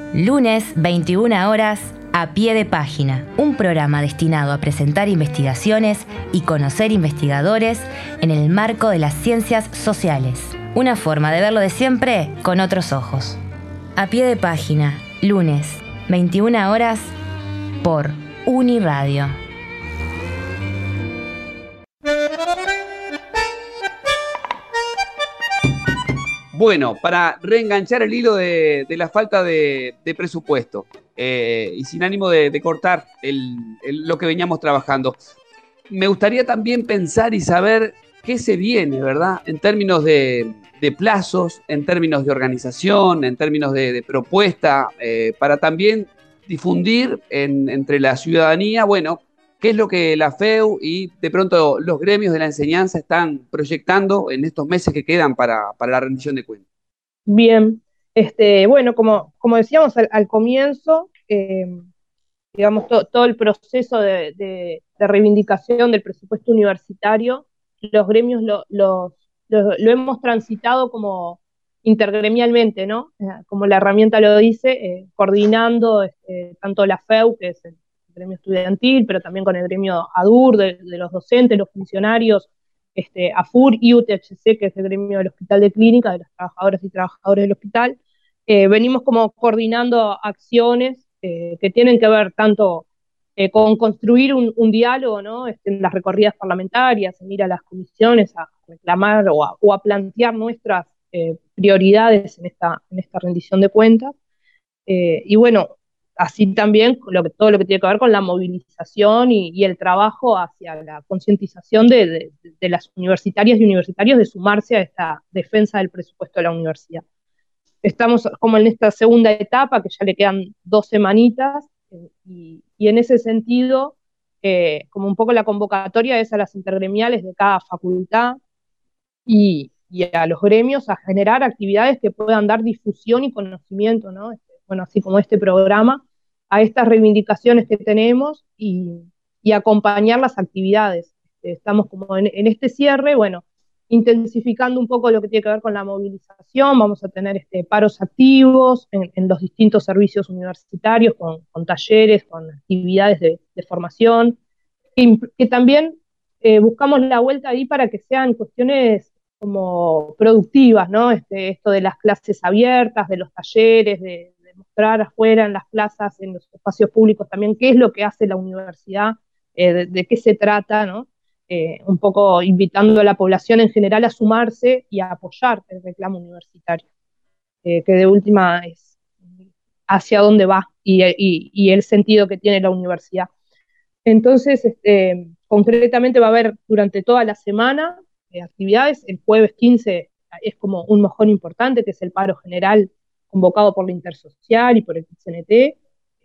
Lunes, 21 horas, A Pie de Página, un programa destinado a presentar investigaciones y conocer investigadores en el marco de las ciencias sociales. Una forma de verlo de siempre con otros ojos. A Pie de Página, lunes, 21 horas, por Uniradio. Bueno, para reenganchar el hilo de la falta de presupuesto y sin ánimo de cortar lo que veníamos trabajando, me gustaría también pensar y saber qué se viene, ¿verdad? En términos de plazos, en términos de organización, en términos de propuesta, para también difundir entre la ciudadanía, bueno, qué es lo que la FEU y de pronto los gremios de la enseñanza están proyectando en estos meses que quedan para la rendición de cuentas. Bien, bueno, como decíamos al comienzo, digamos, todo el proceso de reivindicación del presupuesto universitario, los gremios lo hemos transitado como intergremialmente, ¿no? Como la herramienta lo dice, coordinando tanto la FEU, que es el gremio estudiantil, pero también con el gremio ADUR, de los docentes, los funcionarios, AFUR y UTHC, que es el gremio del Hospital de Clínica, de los trabajadores y trabajadores del hospital. Venimos como coordinando acciones que tienen que ver tanto con construir un diálogo, ¿no? En las recorridas parlamentarias, en ir a las comisiones a reclamar o a plantear nuestras prioridades en esta rendición de cuentas. Y bueno, así también todo lo que tiene que ver con la movilización y el trabajo hacia la concientización de las universitarias y universitarios de sumarse a esta defensa del presupuesto de la universidad. Estamos como en esta segunda etapa, que ya le quedan 2 semanitas, y en ese sentido, como un poco la convocatoria es a las intergremiales de cada facultad y a los gremios a generar actividades que puedan dar difusión y conocimiento, ¿no? Bueno, así como este programa, a estas reivindicaciones que tenemos y acompañar las actividades. Estamos como en este cierre, bueno, intensificando un poco lo que tiene que ver con la movilización, vamos a tener paros activos en los distintos servicios universitarios, con talleres, con actividades de formación, que también buscamos la vuelta ahí para que sean cuestiones como productivas, ¿no? Esto de las clases abiertas, de los talleres, de mostrar afuera en las plazas, en los espacios públicos también qué es lo que hace la universidad, de qué se trata, ¿no? Un poco invitando a la población en general a sumarse y a apoyar el reclamo universitario, que de última es hacia dónde va y el sentido que tiene la universidad. Entonces, concretamente va a haber durante toda la semana actividades. El jueves 15 es como un mojón importante, que es el paro general convocado por la Intersocial y por el CNT.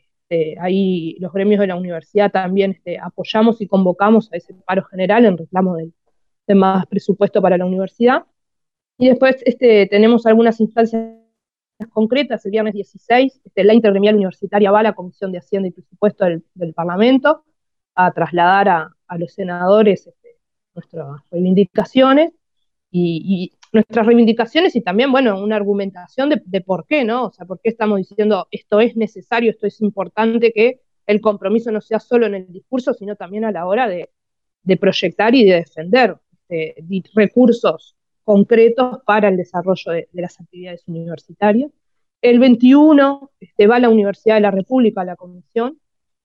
Ahí los gremios de la universidad también apoyamos y convocamos a ese paro general en reclamo de más presupuesto para la universidad. Y después tenemos algunas instancias concretas. El viernes 16, la intergremial universitaria va a la Comisión de Hacienda y Presupuesto del Parlamento a trasladar a los senadores nuestras reivindicaciones y nuestras reivindicaciones y también, bueno, una argumentación de por qué, ¿no? O sea, por qué estamos diciendo esto es necesario, esto es importante, que el compromiso no sea solo en el discurso, sino también a la hora de proyectar y de defender recursos concretos para el desarrollo de las actividades universitarias. El 21 va a la Universidad de la República, a la comisión,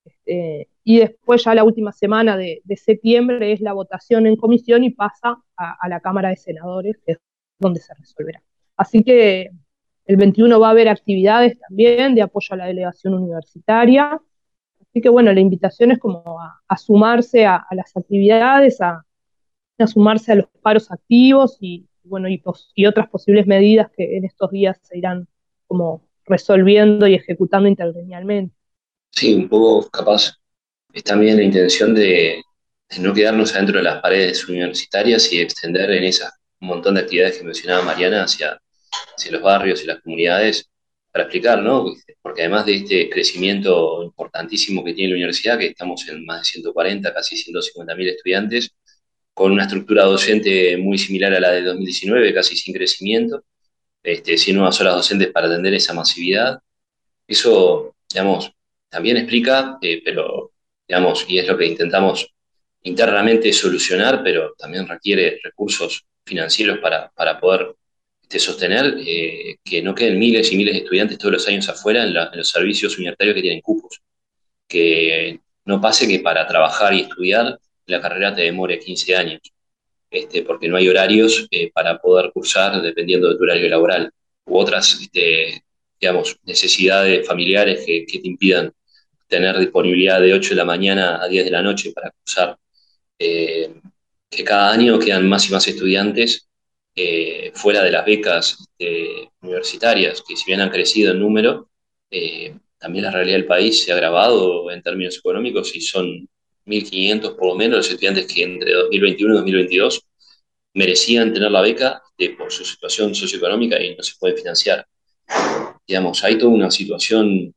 y después ya la última semana de septiembre es la votación en comisión y pasa a la Cámara de Senadores, que es donde se resolverá. Así que el 21 va a haber actividades también de apoyo a la delegación universitaria. Así que bueno, la invitación es como a sumarse a las actividades, a sumarse a los paros activos y bueno, y otras posibles medidas que en estos días se irán como resolviendo y ejecutando intergremialmente. Sí, un poco capaz es también la intención de no quedarnos adentro de las paredes universitarias y extender en esas un montón de actividades que mencionaba Mariana hacia los barrios y las comunidades para explicar, ¿no? Porque además de este crecimiento importantísimo que tiene la universidad, que estamos en más de 140, casi 150.000 estudiantes, con una estructura docente muy similar a la de 2019, casi sin crecimiento, sin nuevas horas docentes para atender esa masividad. Eso, digamos, también explica, pero, digamos, y es lo que intentamos internamente solucionar, pero también requiere recursos financieros para poder sostener que no queden miles y miles de estudiantes todos los años afuera en los servicios universitarios que tienen cupos. Que no pase que para trabajar y estudiar la carrera te demore 15 años, porque no hay horarios para poder cursar dependiendo de tu horario laboral, u otras, digamos, necesidades familiares que te impidan tener disponibilidad de 8 de la mañana a 10 de la noche para cursar. Eh, que cada año quedan más y más estudiantes fuera de las becas universitarias, que si bien han crecido en número, también la realidad del país se ha agravado en términos económicos y son 1.500 por lo menos los estudiantes que entre 2021 y 2022 merecían tener la beca por su situación socioeconómica y no se puede financiar. Digamos, hay toda una situación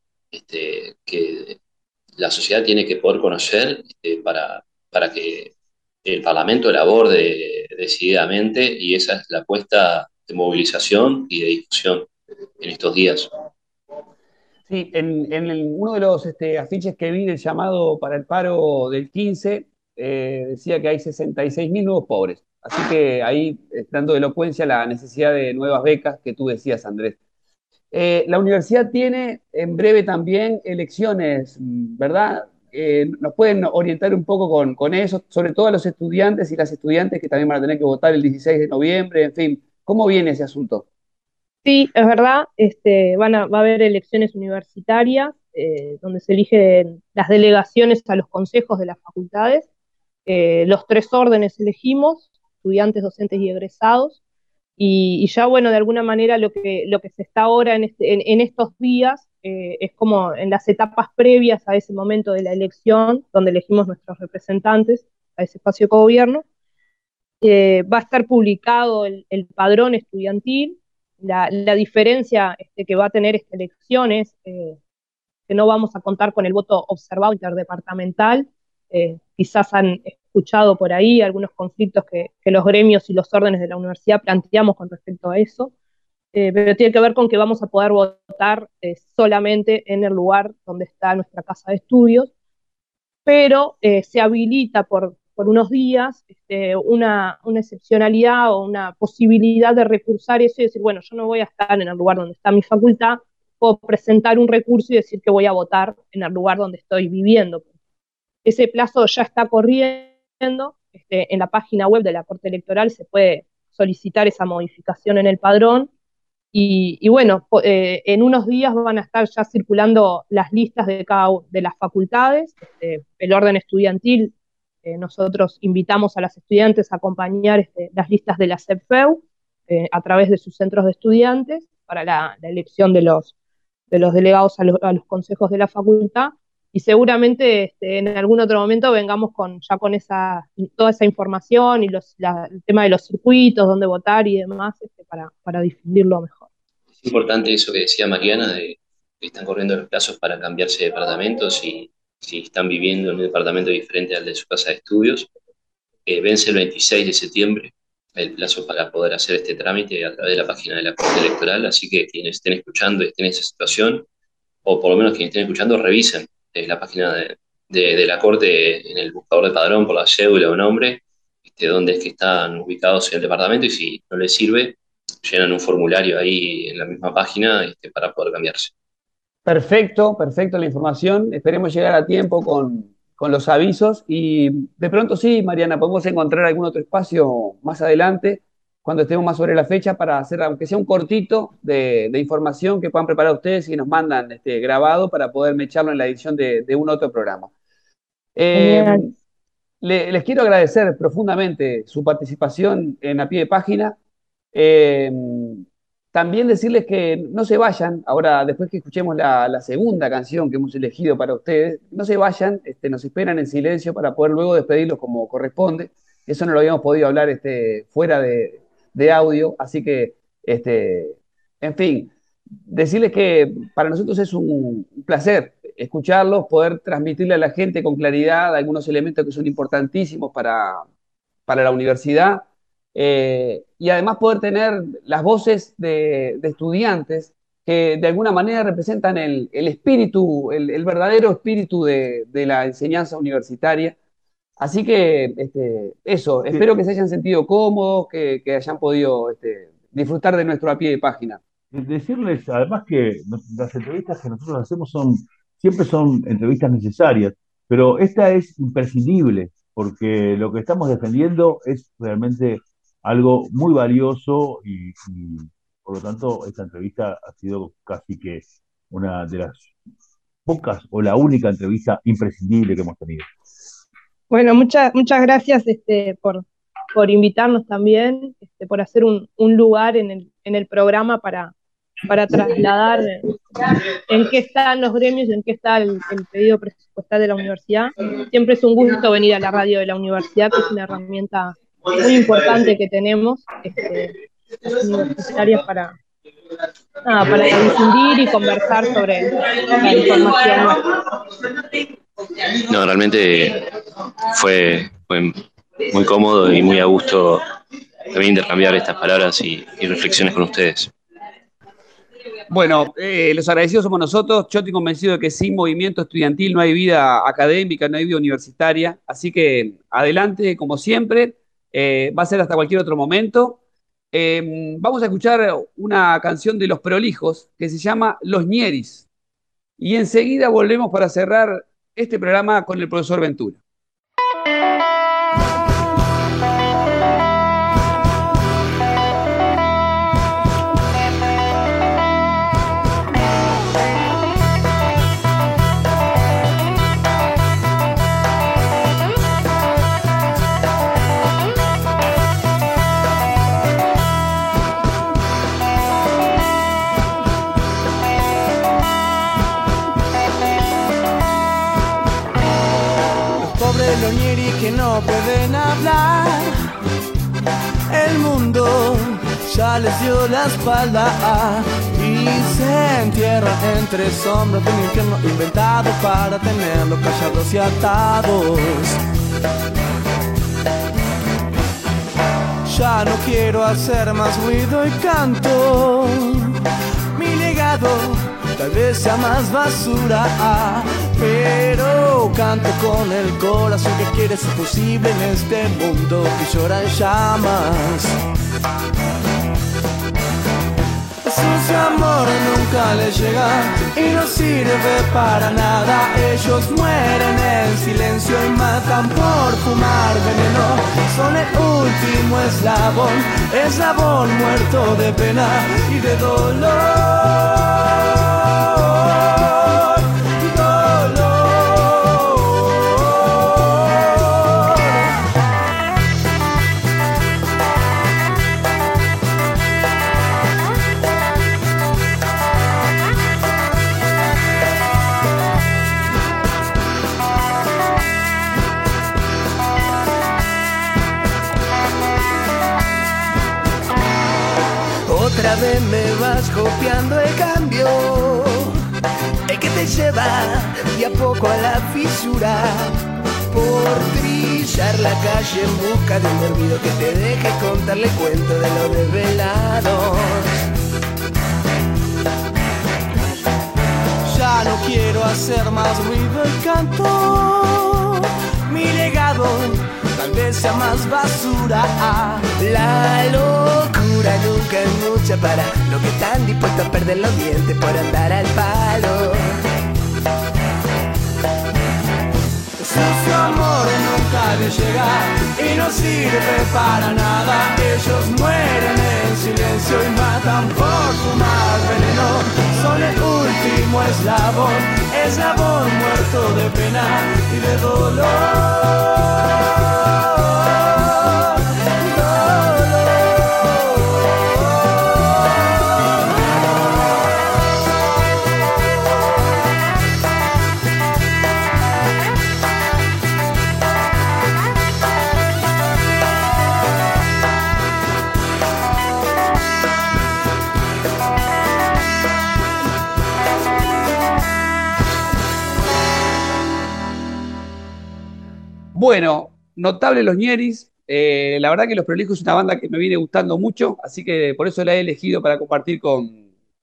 que la sociedad tiene que poder conocer para que el Parlamento la aborde decididamente, y esa es la apuesta de movilización y de difusión en estos días. Sí, uno de los afiches que vi del llamado para el paro del 15, decía que hay 66.000 nuevos pobres. Así que ahí, dando elocuencia a la necesidad de nuevas becas que tú decías, Andrés. La universidad tiene en breve también elecciones, ¿verdad? ¿Nos pueden orientar un poco con eso, sobre todo a los estudiantes y las estudiantes que también van a tener que votar el 16 de noviembre? En fin, ¿cómo viene ese asunto? Sí, es verdad, va a haber elecciones universitarias donde se eligen las delegaciones a los consejos de las facultades. Los tres órdenes elegimos, estudiantes, docentes y egresados. Y ya, bueno, de alguna manera lo que se está ahora en estos días es como en las etapas previas a ese momento de la elección, donde elegimos nuestros representantes a ese espacio de gobierno. Va a estar publicado el padrón estudiantil. La diferencia que va a tener esta elección es que no vamos a contar con el voto observado interdepartamental. Quizás han escuchado por ahí algunos conflictos que los gremios y los órdenes de la universidad planteamos con respecto a eso, pero tiene que ver con que vamos a poder votar solamente en el lugar donde está nuestra casa de estudios, pero se habilita por unos días una excepcionalidad o una posibilidad de recursar eso y decir, bueno, yo no voy a estar en el lugar donde está mi facultad, puedo presentar un recurso y decir que voy a votar en el lugar donde estoy viviendo. Ese plazo ya está corriendo, en la página web de la Corte Electoral se puede solicitar esa modificación en el padrón. Y bueno, en unos días van a estar ya circulando las listas de cada una de las facultades, el orden estudiantil. Nosotros invitamos a las estudiantes a acompañar las listas de la CEPFEU a través de sus centros de estudiantes para la elección de los delegados a los consejos de la facultad, y seguramente en algún otro momento vengamos ya con toda esa información y el tema de los circuitos, dónde votar y demás, para difundirlo mejor. Es importante eso que decía Mariana, de que están corriendo los plazos para cambiarse de departamentos y si están viviendo en un departamento diferente al de su casa de estudios. Vence el 26 de septiembre el plazo para poder hacer este trámite a través de la página de la Corte Electoral, así que quienes estén escuchando y estén en esa situación, o por lo menos quienes estén escuchando, revisen la página de la Corte en el buscador de padrón por la cédula o nombre, dónde es que están ubicados en el departamento, y si no les sirve, llenan un formulario ahí en la misma página para poder cambiarse. Perfecto, perfecto la información. Esperemos llegar a tiempo con los avisos y de pronto sí, Mariana, podemos encontrar algún otro espacio más adelante cuando estemos más sobre la fecha para hacer, aunque sea un cortito de información que puedan preparar ustedes y nos mandan grabado para poder mecharlo en la edición de un otro programa. Genial. Les quiero agradecer profundamente su participación en A Pie de Página. Eh, También decirles que no se vayan, ahora después que escuchemos la segunda canción que hemos elegido para ustedes, no se vayan, nos esperan en silencio para poder luego despedirlos como corresponde. Eso no lo habíamos podido hablar fuera de audio, así que, en fin, decirles que para nosotros es un placer escucharlos, poder transmitirle a la gente con claridad algunos elementos que son importantísimos para la universidad, y además poder tener las voces de estudiantes que de alguna manera representan el espíritu, el verdadero espíritu de la enseñanza universitaria. Así que eso, espero que se hayan sentido cómodos, que hayan podido disfrutar de nuestro a pie de página. Decirles además que las entrevistas que nosotros hacemos siempre son entrevistas necesarias, pero esta es imprescindible, porque lo que estamos defendiendo es realmente algo muy valioso y por lo tanto esta entrevista ha sido casi que una de las pocas o la única entrevista imprescindible que hemos tenido. Bueno, muchas gracias por invitarnos también, por hacer un lugar en el programa para trasladar en qué están los gremios y en qué está el pedido presupuestal de la universidad. Siempre es un gusto venir a la radio de la universidad, que es una herramienta muy importante que tenemos las universitarias para difundir y conversar sobre la información nuestra. No, realmente fue muy cómodo y muy a gusto también intercambiar estas palabras y reflexiones con ustedes. Bueno, los agradecidos somos nosotros. Yo estoy convencido de que sin movimiento estudiantil no hay vida académica, no hay vida universitaria. Así que adelante, como siempre. Va a ser hasta cualquier otro momento. Vamos a escuchar una canción de Los Prolijos que se llama Los Ñeris. Y enseguida volvemos para cerrar este programa con el profesor Ventura. Los ñeris que no pueden hablar, el mundo ya les dio la espalda y se entierran entre sombras de un infierno inventado para tenerlos callados y atados. Ya no quiero hacer más ruido y canto, mi legado tal vez sea más basura, pero canto con el corazón que quiere ser posible en este mundo que llora en llamas. Su amor nunca les llega y no sirve para nada. Ellos mueren en silencio y matan por fumar veneno. Son el último eslabón muerto de pena y de dolor. Otra vez me vas copiando el cambio, el que te lleva de a poco a la fisura, por trillar la calle en busca de un olvido que te deje contarle cuento de los desvelados. Ya no quiero hacer más ruido y canto, mi legado tal vez sea más basura. La locura nunca es mucha para los que están dispuestos a perder los dientes por andar al palo. Su amor nunca les llega y no sirve para nada. Ellos mueren en silencio y matan por fumar veneno. Son el último eslabón muerto de pena y de dolor. Bueno, notable Los Ñeris. La verdad que Los Prolijos es una banda que me viene gustando mucho, así que por eso la he elegido para compartir con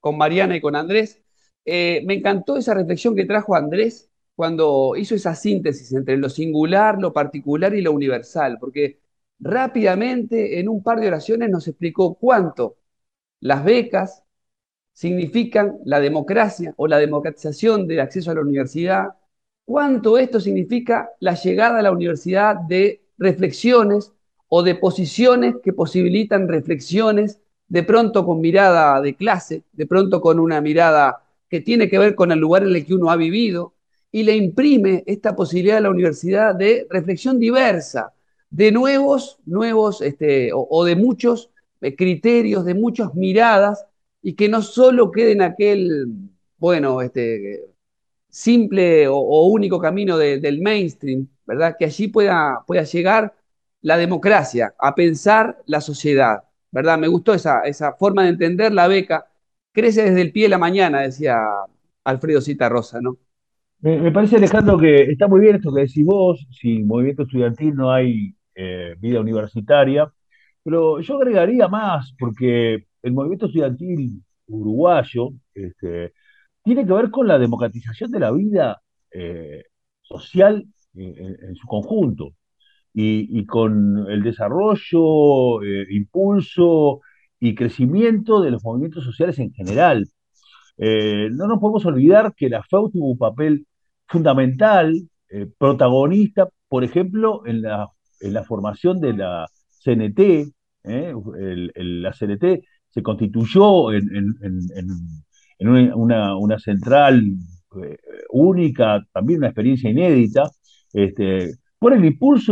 con Mariana y con Andrés. Me encantó esa reflexión que trajo Andrés cuando hizo esa síntesis entre lo singular, lo particular y lo universal, porque rápidamente, en un par de oraciones, nos explicó cuánto las becas significan la democracia o la democratización del acceso a la universidad, cuánto esto significa la llegada a la universidad de reflexiones o de posiciones que posibilitan reflexiones, de pronto con mirada de clase, de pronto con una mirada que tiene que ver con el lugar en el que uno ha vivido, y le imprime esta posibilidad a la universidad de reflexión diversa, de nuevos o de muchos criterios, de muchas miradas, y que no solo quede en aquel, bueno, simple o único camino del mainstream, ¿verdad? Que allí pueda llegar la democracia, a pensar la sociedad, ¿verdad? Me gustó esa forma de entender la beca. Crece desde el pie de la mañana, decía Alfredo Citarrosa, ¿no? Me parece, Alejandro, que está muy bien esto que decís vos. Sin movimiento estudiantil no hay vida universitaria, pero yo agregaría más, porque el movimiento estudiantil uruguayo tiene que ver con la democratización de la vida eh, social en su conjunto y con el desarrollo, impulso y crecimiento de los movimientos sociales en general. No nos podemos olvidar que la FEU tuvo un papel fundamental, protagonista, por ejemplo, en la formación de la CNT. La CNT se constituyó en una central única, también una experiencia inédita, por el impulso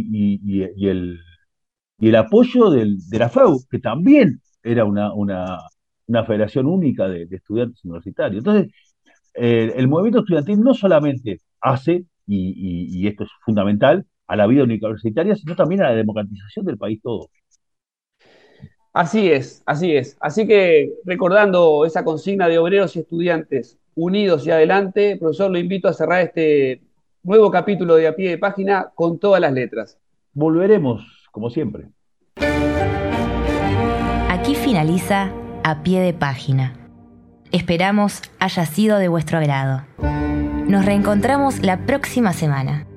y el apoyo de la FEU, que también era una federación única de estudiantes universitarios. Entonces, el movimiento estudiantil no solamente hace, y esto es fundamental, a la vida universitaria, sino también a la democratización del país todo. Así es, así es. Así que recordando esa consigna de obreros y estudiantes unidos y adelante, profesor, lo invito a cerrar este nuevo capítulo de A Pie de Página con todas las letras. Volveremos, como siempre. Aquí finaliza A Pie de Página. Esperamos haya sido de vuestro agrado. Nos reencontramos la próxima semana.